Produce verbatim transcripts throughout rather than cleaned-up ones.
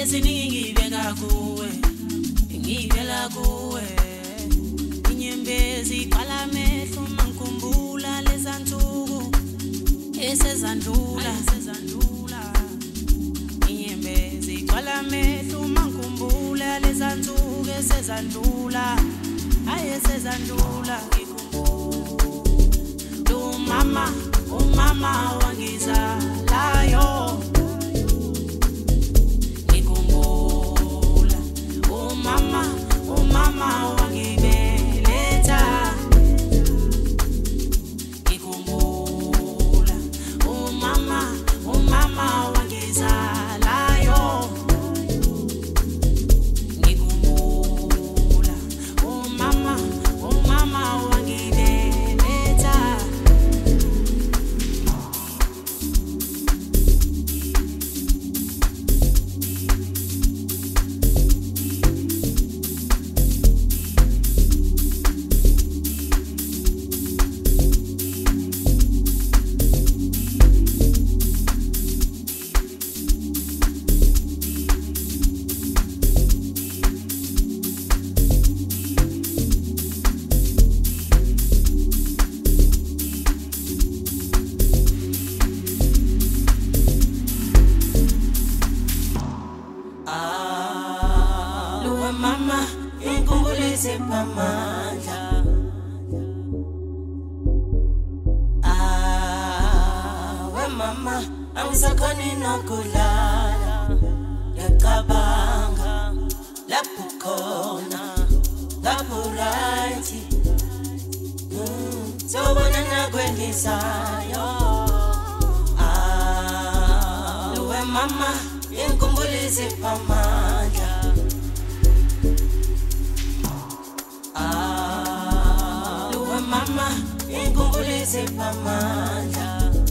Eziningi beka kuwe, ngivela kuwe. Inyembezi qala mehlo mangikhumbula lezansuku esezandlula esezandlula. Inyembezi qala mehlo mangikhumbula lezansuku esezandlula. Aye esezandlula ngikhumbula. Du mama, umama wangizalayo. Mama, oh mama wangibeletha. Ngikhumbula, oh mama, oh mama wangizalayo. Ngikhumbula, oh mama, oh mama wangibeletha. Mama, ngikumbulise pamandla. Ah, we mama, angisakhoni nokulala. Ngiyacabanga lapho khona, lapho right. Sobona nakwendisayo. Ah, we mama, ngikumbulise pamandla. Mama, ngikumbulise pamandla.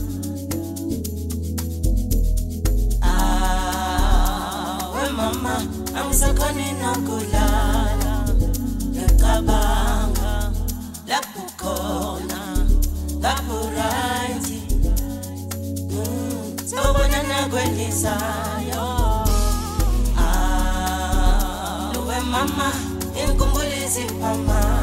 Ah, we mama, angisakhoni nokulala. Ngiyacabanga lapho khona, lapho right. Sobona nakwendisayo. Ah, we mama, ngikumbulise pamandla.